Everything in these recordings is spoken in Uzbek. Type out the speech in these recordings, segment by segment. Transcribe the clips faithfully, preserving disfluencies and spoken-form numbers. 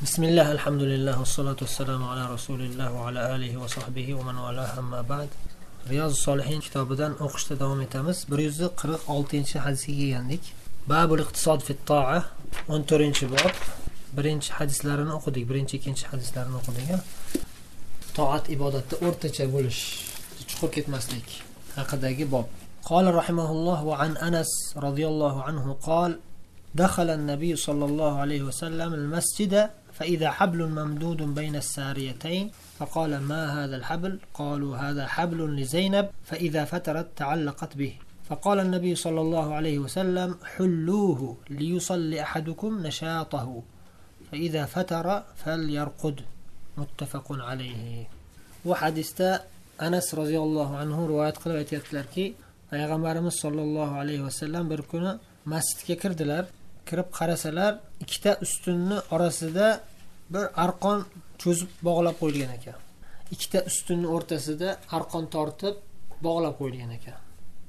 Bismillah, alhamdulillah, wassalatu wassalamu ala rasulillah wa ala alihi wa sahbihi wa man wala amma ba'd. Riyozis Solihin kitobidan o'qishda davom etamiz. bir yuz qirq oltinchi hadisga kelgandik. Babul iqtisod fi to'a o'n to'rtinchi bob. Birinchi hadislarini o'qidik, birinchi, ikkinchi hadislarini o'qidik. To'at ibodatda o'rtacha bo'lish, chuqur ketmaslik haqidagi bob. Qala rahimahulloh va an Anas radhiyallohu anhu qala دخل النبي صلى الله عليه وسلم المسجد فإذا حبل ممدود بين الساريتين فقال ما هذا الحبل؟ قالوا هذا حبل لزينب فإذا فترت تعلقت به فقال النبي صلى الله عليه وسلم حلوه ليصلي أحدكم نشاطه فإذا فتر فليرقد متفق عليه. وحديثة أنس رضي الله عنه رواية قلبة يتلركي Payg'ambarimiz sollallohu alayhi vasallam bir kuni masjidga kirdilar. Kirib qarasalar, ikkita ustunni orasida bir arqon cho'zib bog'lab qo'yilgan ekan. Ikkita ustunning o'rtasida arqon tortib bog'lab qo'yilgan ekan.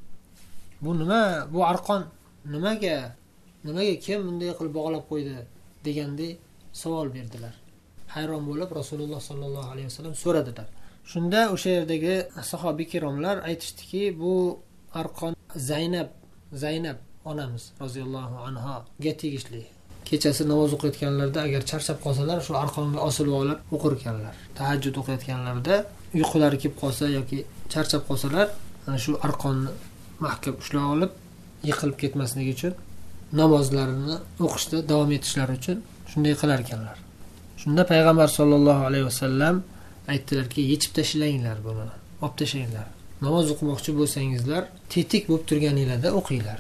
Bu nima? Bu arqon nimaga? Nimaga kim bunday qilib bog'lab qo'ydi degandek savol berdilar. Hayron bo'lib Rasululloh sollallohu alayhi vasallam so'radilar. Shunda o'sha yerdagi sahobiy kiromlar aytishdiki, bu arqon Zaynab, Zaynab onamiz roziyallohu anha ga tegishli. Kechasi namoz o'qiyotganlarda agar charchab qolsalar, shu arqonga osilib olib o'qir ekanlar. Tahajjud o'qiyotganlarida uyqulari kelib qolsa yoki charchab qolsalar, ana shu arqonni mahkam ushlab olib, yiqilib ketmasligi uchun, namozlarini o'qishda davom etishlari uchun shunday qilar ekanlar. Shunda payg'ambar sollallohu alayhi vasallam aytdilarki, yechib tashlanglar buni, olib tashlanglar. Namoz o'qimoqchi bo'lsangizlar, tetik bo'lib turganingizda o'qinglar.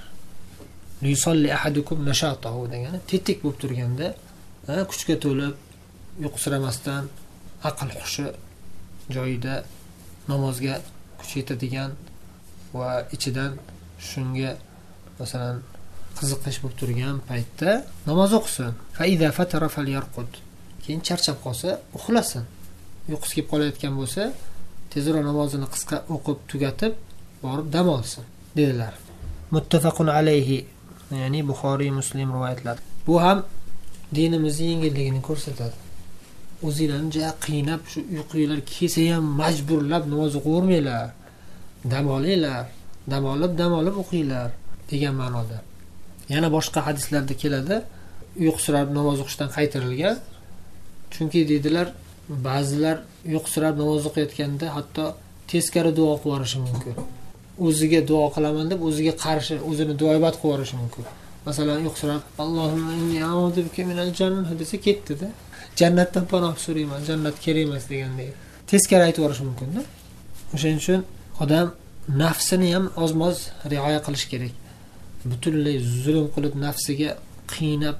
Yusolli ahadukum nashatahu degani tetik bo'lib turganda, kuchga to'lib, yo'qsiramasdan, aql hushi joyida namozga kuch yetadigan va ichidan shunga masalan qiziqish bo'lib turgan paytda namoz o'qisin. Fa iza fatara falyarqud. Keyin charchab qolsa, uxlasin. Uyqusi kelib qolayotgan bo'lsa, tezroq namozini qisqa o'qib tugatib borib dam olsin dedilar. Muttafaqun alayhi, ya'ni Buxoriy, Muslim rivoyatlari. Bu ham dinimizning yengilligini ko'rsatadi. O'zinglarni juda qiynab, shu uyquinglar kelsa ham majburlab namoz o'qivermanglar. Dam olinglar, dam olib, dam olib o'qinglar degan ma'noda. Yana boshqa hadislarda keladi, uyqusirab namoz o'qishdan qaytarilgan. Chunki dedilar, ba'zilar uyqusirab namoz o'qiyotganda hatto teskari duo qilib yuborishi mumkin. O'ziga duo qilaman deb o'ziga qarshi o'zini duoibat qilib yuborishi mumkin. Masalan, uyqusirab Allohumma inni a'udhu bika minal jannah desa ketdi-da. Jannatdan panoh so'rayman, jannat kerak emas degandek. Teskari aytib yuborishi mumkin-da. O'shaning uchun odam nafsini ham oz-moz rioya qilish kerak. Butunlay zulm qilib nafsiga qiynab,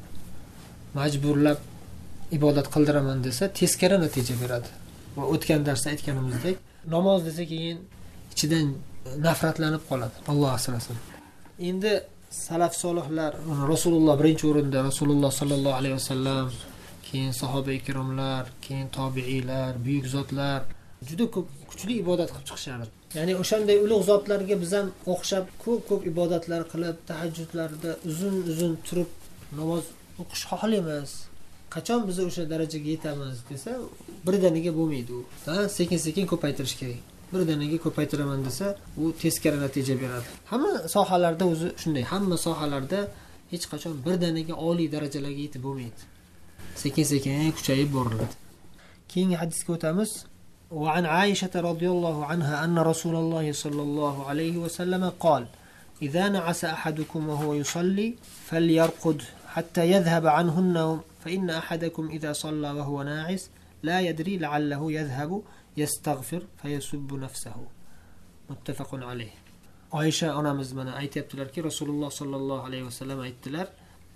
majburlab ibodat qildiraman desa teskari natija beradi. Va o'tgan darsda aytganimizdek, namoz desa keyin ichidan nafratlanib qoladi. Alloh asrasin. Endi salaf solihlar, Rasululloh birinchi o'rinda, Rasululloh sallallohu alayhi vasallam, keyin sahoba-i kiromlar, keyin tobiiylar, buyuk zotlar juda ko'p kuchli ibodat qilib chiqishardi. Ya'ni o'shanday ulug' zotlarga biz ham o'xshab ko'p-ko'p ibodatlar qilib, tahajjudlarda uzun-uzun turib namoz o'qish xohlaymiz. Qachon biz o'sha darajaga yetamiz desa, birdaniga bo'lmaydi u. Ha, sekin-sekin ko'paytirish kerak. Birdaniga ko'paytiraman desa, u teskari natija beradi. Hamma sohalarda o'zi shunday, hamma sohalarda hech qachon birdaniga oliy darajalarga yetib bo'lmaydi. Sekin-sekin kuchayib boriladi. Keyingi hadisga o'tamiz. Va an Aisha radhiyallohu anha anna Rasululloh sallallohu alayhi va sallam qol: "Idza na'asa ahadukum wa huwa yusalli falyarqud hatta yadhhab anhu an-nawm fa inna ahadakum idza salla wa huwa na'is la yadri la'allahu yadhhabu yastaghfir fayasubbu nafsahu." Muttafaqun alayh. Oysha onamiz mana aytibdilarki, Rasululloh sallallohu alayhi vasallam aytdilar,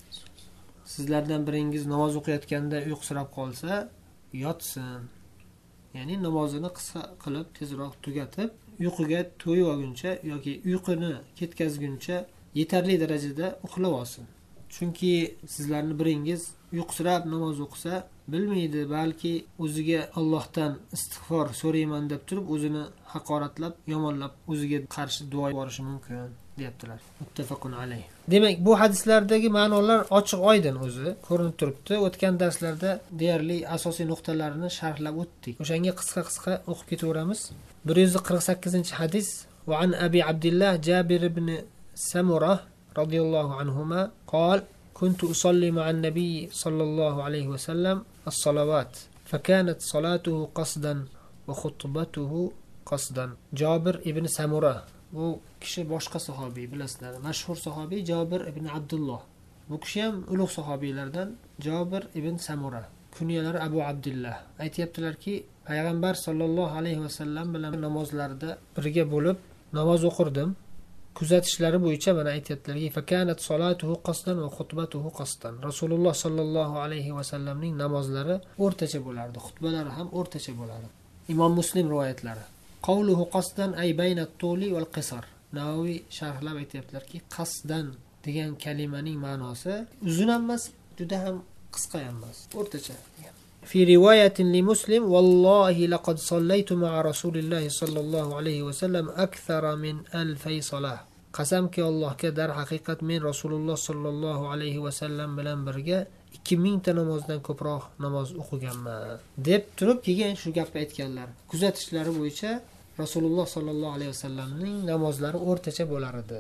sizlardan biringiz namoz o'qiyotganda uyqusirab qolsa, yotsin. Ya'ni namozini qisqa qilib, tezroq tugatib, uyquga to'yib olguncha yoki uyquni ketkazguncha yetarli darajada uxlab olsin. Chunki sizlarning biringiz uyqusirab namoz o'qisa, bilmaydi, balki o'ziga Allohdan istig'for so'rayman deb turib, o'zini haqoratlab, yomonlab, o'ziga qarshi duo yuborishi mumkin. deyaptilar. Muttafaqun alayh. Demak, bu hadislardagi ma'nolar ochiq oydin o'zi ko'rinib turibdi. O'tgan darslarda deyarli asosiy nuqtalarini sharhlab o'tdik. O'shanga qisqa-qisqa o'qib ketaveramiz. bir yuz qirq sakkizinchi hadis: "Va an Abi Abdullah Jabir ibn Samurah radhiyallohu anhuma qol كنت أصلي مع النبي صلى الله عليه وسلم الصلوات فكانت صلاته قصدا وخطبته قصدا." Jabir ibn Samurah, bu kishi boshqa sahobiy, bilasizlar, mashhur sahobiy Jabir ibn Abdullah. Bu kishi ham ulug' sahobiylardan, Jabir ibn Samurah. Kunyalari Abu Abdullah. Aytayaptilarki, payg'ambar sollallohu alayhi vasallam bilan namozlarda birga bo'lib namoz o'qirdim. Kuzatishlari bo'yicha mana aytayaptilarki, fakanat solatuhu qasdan va xutbatuhu qasdan. Rasululloh sollallohu alayhi vasallamning namozlari o'rtacha bo'lardi, xutbalari ham o'rtacha bo'lardi. Imom Muslim rivoyatlari. Qawluhu qasdan ay bayna at-tuli wal qisar. Navoiy sharhlab aytayaptilarki, qasdan degan kalimaning ma'nosi uzun emas, juda ham qisqa emas, o'rtacha. Fi rivoyatin li Muslim vallohi laqad sallaytu ma'a Rasulillahi sallallohu alayhi va sallam akthara min alfay salah. Qasamki Allohga, dar haqiqat men Rasululloh sallallohu alayhi va sallam bilan birga ikki ming ta namozdan ko'proq namoz o'qiganman deb turib keyin shu gapni aytganlar. Kuzatishlari bo'yicha Rasululloh sallallohu alayhi vasallamning namozlari o'rtacha bo'lar edi.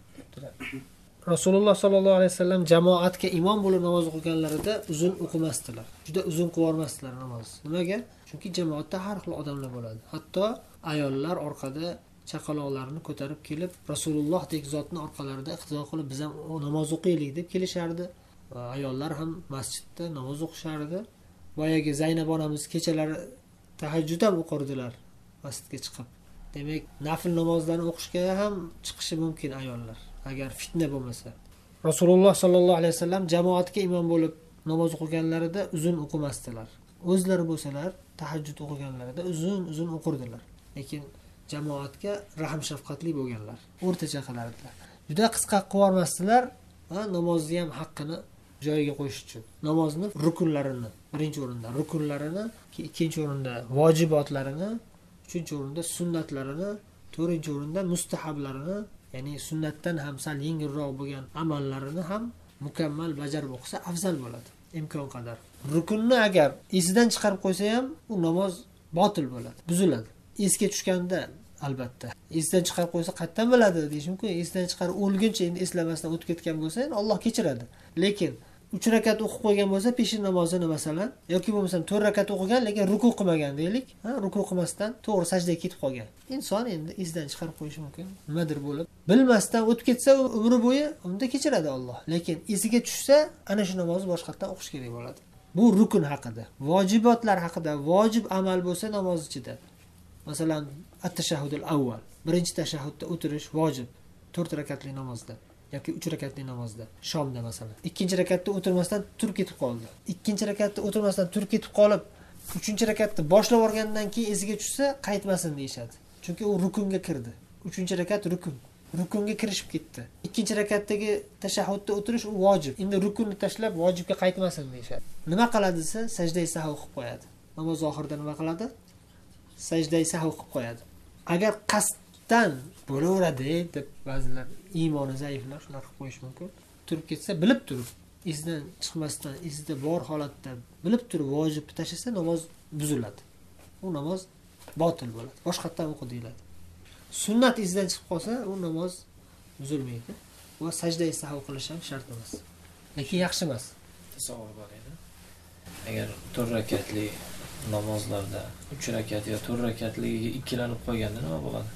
Rasululloh sallallohu alayhi vasallam jamoatga imom bo'lib namoz o'qiganlarida uzun o'qimasdilar. Juda uzun qilib namoz. Nimaga? Chunki jamoatda har xil odamlar bo'ladi. Hatto ayollar orqada chaqaloqlarini ko'tarib kelib, Rasulullohdek zotni orqalarida iqtido qilib biz ham namoz o'qiylik deb kelishardi. Ayollar ham masjidda namoz o'qishardi. Boyagi Zaynab onamiz kechalari tahajjud ham o'qirdilar masjidga chiqib. Demak, nafl namozlarni o'qishga ham chiqishi mumkin ayollar, agar fitna bo'lmasa. Rasululloh sallallohu alayhi vasallam jamoatga imom bo'lib namoz o'qiganlarida uzun o'qimasdilar. O'zlari bo'lsalar tahajjud o'qiganlarida uzun-uzun o'qirdilar. Lekin jamoatga rahm shafqatli bo'lganlar, o'rtacha qilardilar. Juda qisqa qilib va namozni ham haqqini joyiga qo'yish uchun. Namozni rukunlarini, birinchi o'rinda rukunlarini, ikkinchi o'rinda vojibotlarini, uchinchi o'rinda sunnatlarini, to'rtinchi o'rinda mustahablarini, ya'ni sunnatdan ham sal yengilroq bo'lgan amallarini ham mukammal bajarib o'qisa afzal bo'ladi, imkon qadar. Rukunni agar esidan chiqarib qo'ysa ham, u namoz botil bo'ladi, buziladi. Esga tushganda albatta. Esdan chiqarib qo'ysa qayerdan biladi deyish mumkin. Esdan chiqarib o'lguncha endi eslamasdan o'tib ketgan bo'lsa, Alloh kechiradi. Lekin uch rakat o'qib qo'ygan bo'lsa, peshin namozini masalan, yoki bo'lmasa to'rt rakat o'qigan, lekin ruku qilmagan deylik, ha, ruku qilmasdan to'g'ri sajdaga ketib qolgan. Inson endi esdan chiqarib qo'yishi mumkin. Nimadir bo'lib, bilmasdan o'tib ketsa, umri bo'yi unda kechiradi Alloh. Lekin esiga tushsa, ana shu namozni boshqatdan o'qish kerak bo'ladi. Bu rukun haqida. Vojibotlar haqida, vojib amal bo'lsa namoz ichida. Masalan, at-tashahhudul avval, birinchi tashahhudda o'tirish vojib, to'rt rakatli namozda yoki uch rakatli namozda, shomda masalan. Ikkinchi rakatda o'tirmasdan turib ketib qoldi. Ikkinchi rakatda o'tirmasdan turib ketib qolib, uchinchi rakatni boshlab olgandan keyin esiga tushsa, qaytmasin deyshadi. Chunki u rukunga kirdi. uchinchi rakat rukun. Rukunga kirishib ketdi. Ikkinchi rakatdagi tashahhudda o'tirish u vojib. Endi rukunni tashlab vojibga qaytmasin deyshadi. Nima qiladi desa, sajda-i sahv qilib qo'yadi. Namoz oxirida nima qiladi? Sajda-i sahv qilib qo'yadi. Agar qasddan bo'laveradi deb ba'zilar iymoni zaiflar shunaqa qilib qo'yish mumkin. Turib ketsa, bilib turib, esdan chiqmasdan, esida bor holatda bilib turib vojibni tashlasa, namoz buziladi. U namoz botil bo'ladi. Boshqatdan o'qi deyiladi. Sunnat esdan chiqib qolsa, u namoz buzilmaydi. Va sajda-i sahv qilish ham shart emas. Lekin yaxshi emas. Tasavvur bor edi. Agar to'rt rakatli namozlarda uch rakat yo to'rt rakatligiga ikkilanib qolganda nima bo'ladi?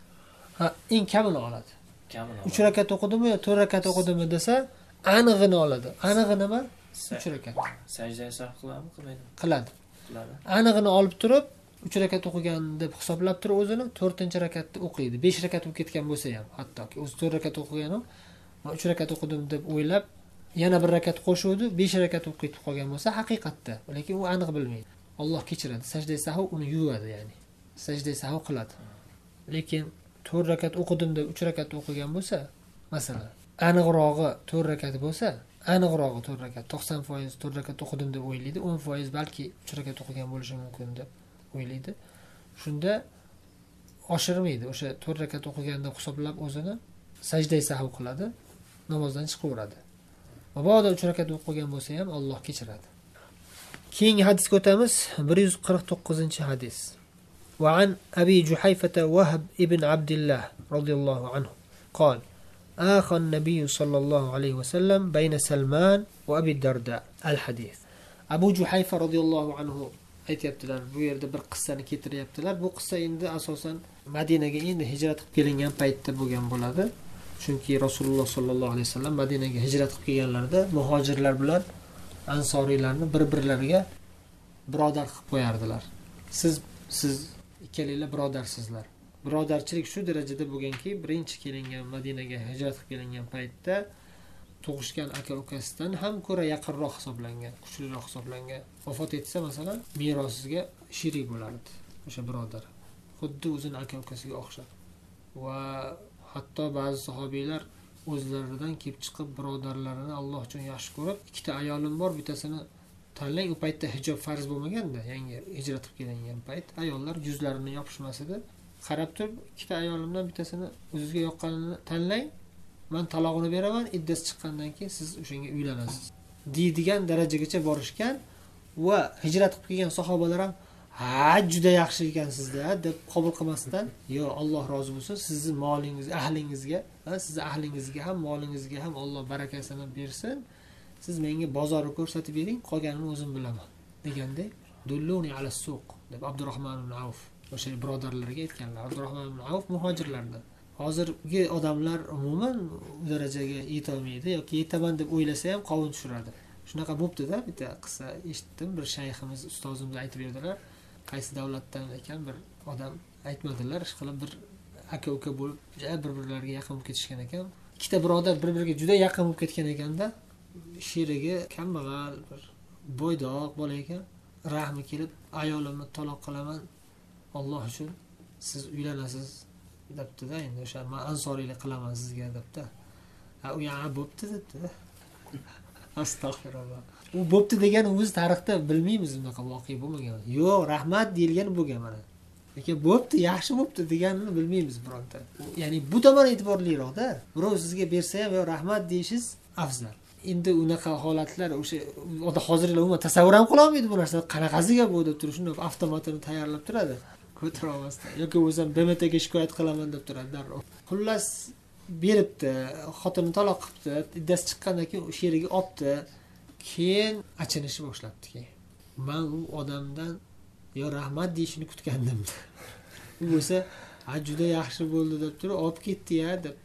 Ha, eng kamini oladi. Kamini. uch rakat o'qidimi yo to'rt rakat o'qidimi desa, anig'ini oladi. Anig'i nima? uch rakat. Sajda sahv qiladimi, qilmaydimi? Qiladi. Qiladi. Anig'ini olib turib, uch rakat o'qigan deb hisoblab turib o'zini to'rtinchi rakatda o'qiydi. besh rakat o'qib ketgan bo'lsa ham, hattoki o'zi to'rt rakat o'qigan, va uch rakat o'qidim deb o'ylab, yana bir rakat qo'shuvdi, besh rakat o'qib ketib qolgan bo'lsa, haqiqatda, lekin u aniq bilmaydi. Alloh kechiradi. Sajda sahv uni yuvadi, ya'ni. Sajda sahv qiladi. Lekin to'rt rakat o'qidim deb uch rakat o'qigan bo'lsa, masalan, aniqrog'i to'rt rakat bo'lsa, aniqrog'i to'rt rakat, to'qson foiz to'rt rakat o'qidim deb o'ylaydi, o'n foiz balki uch rakat o'qigan bo'lishi mumkin deb o'ylaydi. Shunda oshirmaydi. O'sha to'rt rakat o'qigan deb hisoblab o'zini sajda sahv qiladi, namozdan chiqaveradi. Mabodo uch rakat o'qib qolgan bo'lsa ham Alloh kechiradi. Keyingi hadisga o'tamiz. bir yuz qirq to'qqizinchi hadis. Va an Abi Juhayfa Wahb ibn Abdullah radhiyallohu anhu قال آخى النبي صلى الله عليه وسلم بين سلمان وأبي الدرداء الحديث. Abu Juhayfa radhiyallohu anhu aytayaptilar, bu yerda bir qissani keltiryaptilar. Bu qissa endi asosan Madinaga endi hijrat qilib kelingan paytda bo'lgan bo'ladi. Chunki Rasululloh sollallohu alayhi vasallam Madinaga hijrat qilib kelganlarida muhojirlar bilan ansoriylarni bir-birlariga birodar qilib qo'yardilar. Siz siz ikkalanglar birodarsizlar. Birodarchilik shu darajada bo'lganki, birinchi kelingan Madinaga hijrat qilib kelingan paytda tug'ishgan aka-ukasidan ham ko'ra yaqinroq hisoblangan, kuchliroq hisoblangan. Vafot etsa, masalan, merosiga sherik bo'lardi o'sha birodar. Xuddi o'zining aka-ukasiga o'xshab. Va hatto ba'zi sahobiylar o'zlaridan kelib chiqib birodarlarini Alloh uchun yaxshi ko'rib, ikkita ayolim bor, bittasini tanlang. U paytda hijob farz bo'lmaganda, yangi hijrat qilib kelingan payt ayollar yuzlarini yopishmas edi. Qarab turib, ikkita ayolimdan bittasini o'zingizga yoqqanini tanlang. Men talog'ini beraman, iddasi chiqqandan keyin siz o'shanga uylanasiz. deydigan darajagacha borishgan va hijrat qilib kelgan sahobalar ham ha juda yaxshi ekansizda deb qabul qilmasdan, yo Alloh rozi bo'lsin, sizning molingiz, ahlingizga, ha sizni ahlingizga ham, molingizga ham Alloh barakasini bersin. Siz menga bozorni ko'rsatib bering, qolganini o'zim bilaman deganda, dulluni ala suq deb Abdurrahmon ibn Avf o'sha birodarlarga aytganlar. Abdurrahmon ibn Avf muhojirlardan. Hozirgi odamlar umuman u darajaga yeta olmaydi yoki yetaman deb o'ylasa ham qovun tushiradi. Shunaqa bo'pti-da, bitta qissa eshitdim, bir shayximiz, ustozimiz aytib berdilar. Qaysi davlatdan ekan bir odam aytmadilar, ish qilib bir aka-uka bo'lib, bir-birlariga yaqin bo'lib ketishgan ekan. Ikkita birodar bir-biriga juda yaqin bo'lib ketgan ekanda, sherigi kambag'al bir bo'ydoq bola ekan. Rahmi kelib, ayolimni taloq qilaman, Alloh uchun siz uylanasiz debdi-da, endi o'sha men ansoriylik qilaman sizga debdi. Ha, u yana bo'pti debdi-da. Astag'firulloh. U bo'pti degani o'zi tarixda bilmaymiz, unaqa voqea bo'lmagan. Yo'q, rahmat deyilgan bo'lgan mana. Lekin bo'pti, yaxshi bo'pti deganini bilmaymiz bironta. Ya'ni bu tomon e'tiborliroqda. Birov sizga bersa ham yo rahmat deyishingiz afzal. Endi unaqa holatlar o'sha oda hozirlar umuman tasavvur ham qila olmaydi bu narsa. Qanaqasiga bu deb turib, shuni avtomatini tayyorlab turadi. Ko'tara olmasdan. Yoki o'zim B M T ga shikoyat qilaman deb turadi darrov. Xullas beribdi, xotinini taloq qilibdi, iddasi chiqqandan keyin sherigi olibdi. Keyin achinishni boshlabdi keyin. Men u odamdan yo rahmat deyishini kutgandim. U bo'lsa, "Ha, juda yaxshi bo'ldi" deb turib, olib ketdi-ya deb.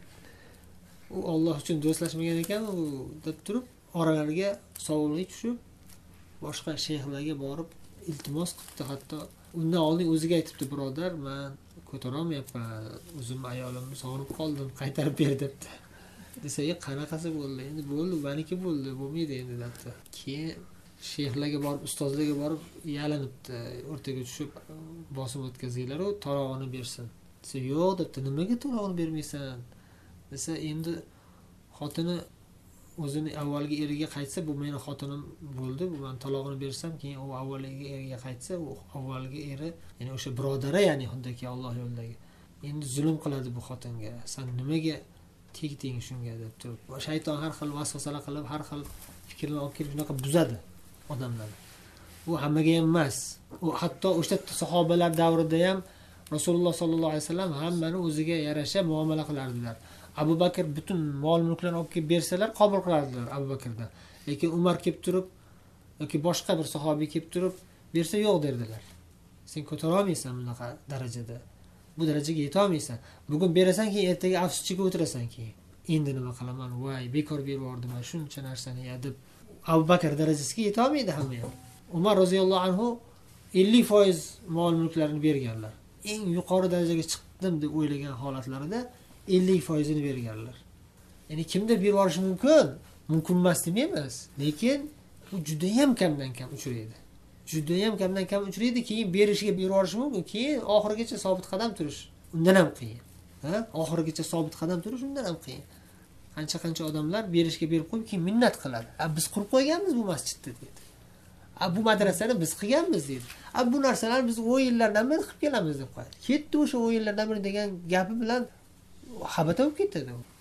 U Alloh uchun do'stlashmagan ekan u deb turib, oralariga sovunlik tushib, boshqa shayxlarga borib iltimos qildi. Hatto undan oldin o'ziga aytibdi, birodar, men ko'tara olmayapman, o'zim ayolimni sog'inib qoldim, qaytarib ber debdi. Desa, "Ey, qanaqasi bo'ldi? Endi bo'ldi, meniki bo'ldi, bo'lmaydi endi" debdi. Keyin shayxlarga borib, ustozlarga borib yalinibdi, o'rtaga tushib bosim o'tkazinglar, u talog'ini bersin. Desa, "Yo'q" debdi. "Nimaga talog'ini bermaysan?" Desa, endi xotini o'zini avvalgi eriga qaytsa, bu meni xotinim bo'ldi, bu men talog'ini bersam, keyin u avvalgi eriga qaytsa, u avvalgi eri, ya'ni o'sha birodari, ya'ni xuddi Alloh yo'lidagi. Endi zulm qiladi bu xotinga. Sen nimaga tegding shunga deb turib. Shayton har xil vasvasalar qilib, har xil fikrlar olib kelib shunaqa buzadi odamlarni. Bu hammaga ham emas. U hatto o'sha sahobalar davrida ham Rasululloh sollallohu alayhi vasallam hammani o'ziga yarasha muomala qilardilar. Abu Bakr butun mol-mulklarni olib kelib bersalar, qabul qilardilar Abu Bakrdan. Lekin Umar kelib turib yoki boshqa bir sahobiy kelib turib bersa yo'q derdilar. Sen ko'tara olmaysan bunaqa darajada. Bu darajaga yeta olmaysan. Bugun berasan, keyin ertaga afsuschiga o'tirasan keyin. Endi nima qilaman? Voy, bekor berib yubordim shuncha narsani ya deb. Abu Bakr darajasiga yeta olmaydi hamma ham. Umar roziyallohu anhu ellik foiz mol-mulklarini berganlar. Eng yuqori darajaga chiqdim deb o'ylagan holatlarida ellik foizini berganlar. Ya'ni kimda berib yuborishi mumkin? Mumkin emas demaymiz, lekin bu juda ham kamdan kam uchraydi. Juda ham kamdan kam uchraydi, keyin berishga berib yuborishi mumkin, keyin oxirigacha sobit qadam turish undan ham qiyin. Ha? Oxirigacha sobit qadam turish undan ham qiyin. Qancha-qancha odamlar berishga berib qo'yib, keyin minnat qiladi. "A biz qurib qo'yganmiz bu masjidni" dedi. "A bu madrasani biz qilganmiz" dedi. "A bu narsalarni biz o'yinlardan beri qilib kelamiz" deb qo'yadi. Ketdi o'sha o'yinlardan biri degan gapi bilan habata bo'lib ketadi.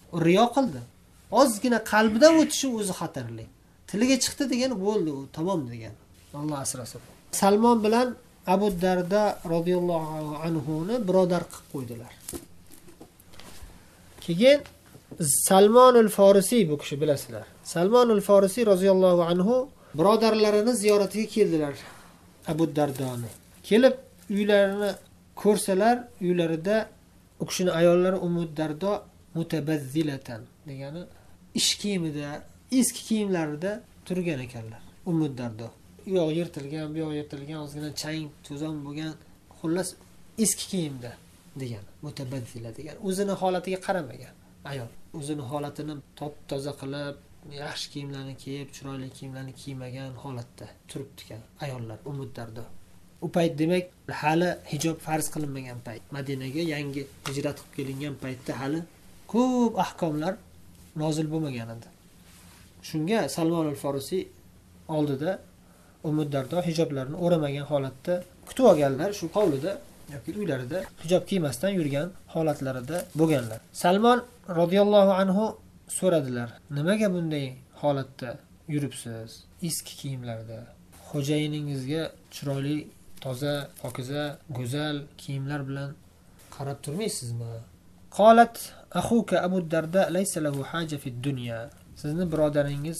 U riyo qildi. Ozgina qalbidan o'tishi o'zi xatarli. Tiliga chiqdi degan bo'ldi, u tamom degan. Alloh asrasin. Salmon bilan Abu Darda radhiyallohu anhu ni birodar qilib qo'ydilar. Keyin Salmonul Farisiy bu kishi bilasizlar. Salmonul Farisiy radhiyallohu anhu birodarlarini ziyoratiga keldilar. Abu Dardoni. Kelib uylarini ko'rsalar, uylarida u kishining ayollari Ummu Dardo mutabazzilatan degani ish kiyimida, eski kiyimlarida turgan ekanlar. Ummu Dardo. U yoq yirtilgan, bu yoq yirtilgan, ozgina chang, to'zon bo'lgan, xullas eski kiyimda degan. Mutabazzila degan o'zini holatiga qaramagan ayol. O'zini holatini top-toza qilib, yaxshi kiyimlarni kiyib, chiroyli kiyimlarni kiymagan holatda turibdi ekan ayollar Ummu Dardo. U payt demak hali hijob farz qilinmagan payt. Madinaga yangi hijrat qilib kelingan paytda hali ko'p ahkomlar nozil bo'lmagan edi. Shunga Salmon al-Farisiy oldida Ummu Dardo hijoblarini o'ramagan holatda kutib olganlar, shu hovlida yoki uylarida hijob kiymasdan yurgan holatlarida bo'lganlar. Salmon radhiyallohu anhu so'radilar: "Nimaga bunday holatda yuribsiz? Eski kiyimlarda. Xo'jayiningizga chiroyli, toza, pokiza, go'zal kiyimlar bilan qarab turmaysizmi?" Qolat akhuka Abu Darda laysa lahu haja fi dunya. Sizni birodaringiz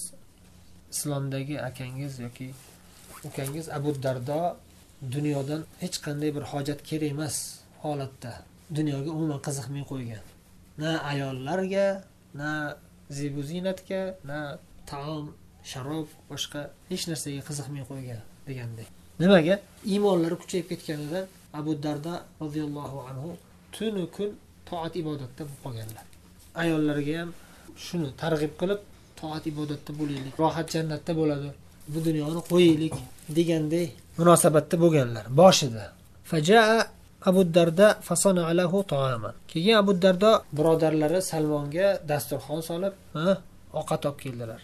islomdagi akangiz yoki ukangiz Abu Dardo dunyodan hech qanday bir hojat kerak emas holatda. Dunyoga umuman qiziqmay qo'ygan. Na ayollarga, na zebu zinatga, na taom, sharob, boshqa hech narsaga qiziqmay qo'ygan degandek. Nimaga? Iymonlari kuchayib ketganidan Abu Darda radhiyallohu anhu tunu kun toat ibodatda bo'lib qolganlar. Ayollariga ham shuni targ'ib qilib, toat ibodatda bo'laylik, rohat jannatda bo'ladi, bu dunyoni qo'yaylik degandek munosabatda bo'lganlar boshida. Fajaa Abu Darda fasana alahu ta'aman. Keyin Abu Dardo birodarlari Salmonga dasturxon solib, ha, ovqat olib keldilar.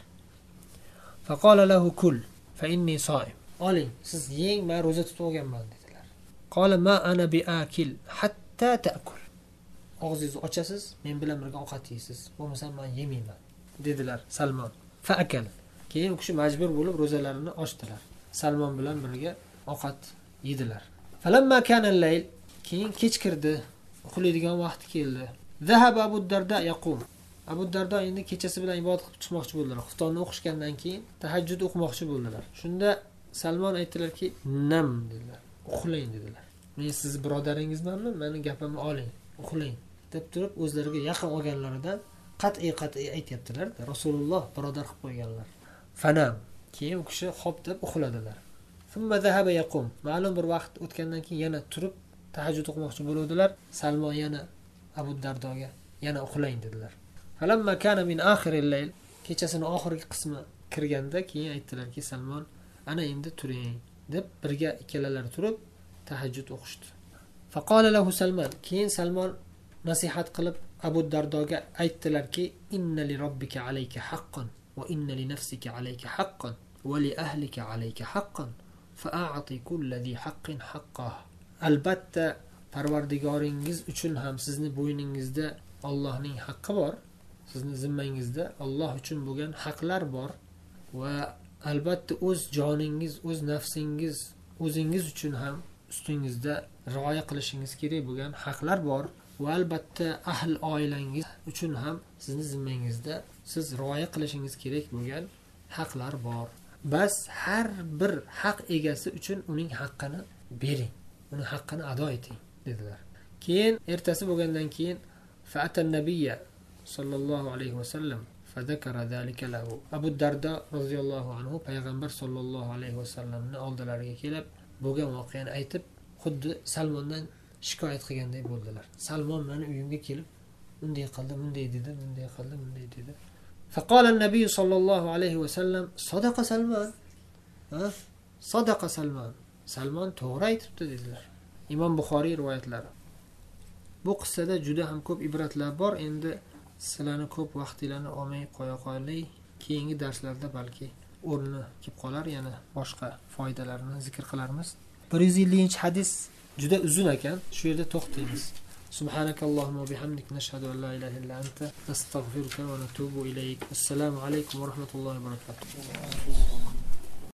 Faqala lahu kul fa inni so'im. Oling, siz yeng, men roza tutib olganman dedilar. Qala ma ana biakil hatta ta'kul. Og'zingizni ochasiz, men bilan birga ovqat yeysiz, bo'lmasa men yemayman dedilar Salmon. Fa akal. Keyin u kishi majbur bo'lib rozalarini ochdilar. Salmon bilan birga ovqat yedilar. Falamma kana al-layl, keyin kech kirdi, uxlaydigan vaqt keldi. Zahaba Abu Darda yaqum. Abu Dardo endi kechasi bilan ibodat qilib chiqmoqchi bo'ldilar. Xuftonni o'qishgandan keyin tahajjud o'qimoqchi bo'ldilar. Shunda Salmon aytdilarki, "Nam" dedilar. Uxlang dedilar. "Men siz birodaringizmanmi? Meni gapimni oling, uxlang" deb turib o'zlariga yaqin olganlaridan qat'iy qat'iy aytibdilar. Rasululloh birodar qilib qo'yganlar. Fanam. Keyin u kishi xo'p deb uxladilar. Thumma zahaba yaqum. Ma'lum bir vaqt o'tgandan keyin yana turib tahajjud o'qimoqchi bo'ldilar. Salmon yana Abu Dardoga yana uxlang dedilar. Falamma kana min akhiril layl, kechasining oxirgi qismi kirganda keyin aytdilarki, Salmon, ana endi turing deb birga ikkalalari turib tahajjud o'qishdi. Faqala lahu Salmon, keyin Salmon nasihat qilib Abu Dardoga aytdilarki, inna li robbika alayka haqqan va inna li nafsika alayka haqqan va li ahlika alayka haqqan fa'ati kulli zi haqqin haqqah. Albatta Parvardigoringiz uchun ham sizni bo'yningizda Allohning haqqi bor. Sizni zimmangizda Alloh uchun bo'lgan haqlar bor va albatta o'z joningiz, o'z nafsingiz, o'zingiz uchun ham ustingizda rioya qilishingiz kerak bo'lgan haqlar bor va albatta ahl oilangiz uchun ham sizni zimmangizda siz rioya qilishingiz kerak bo'lgan haqlar bor. Bas har bir haq egasi uchun uning haqqini bering, uning haqqini ado eting dedilar. Keyin ertasi bo'lgandan keyin fa'atan nabiyya sallallohu alayhi va sallam fadakara zalika lahu. Abu Darda roziyallohu anhu payg'ambar sallallohu alayhi va sallamning oldilariga kelib bo'lgan voqeani aytib, xuddi Salmondan shikoyat qilganday bo'ldilar. Salmon meni uyimga kelib unday qildi, bunday dedi, bunday qildi, bunday dedi. Faqala an-nabiy sallallohu alayhi va sallam sadaqa Salmon. Ha? Sadaqa Salmon. Salmon to'g'ri aytibdi dedilar. Imom Buxoriy rivoyatlari. Bu qissada juda ham ko'p ibratlar bor. Endi sizlarni ko'p vaqtinglarni olmay qo'ya qolay. Keyingi darslarda balki o'rni kelib qolar, yana boshqa foydalarni zikr qilarmiz. bir yuz ellinchi hadis juda uzun ekan. Shu yerda to'xtaymiz. سبحانك اللهم وبحمدك نشهد أن لا إله إلا أنت نستغفرك ونتوب إليك. السلام عليكم ورحمة الله وبركاته.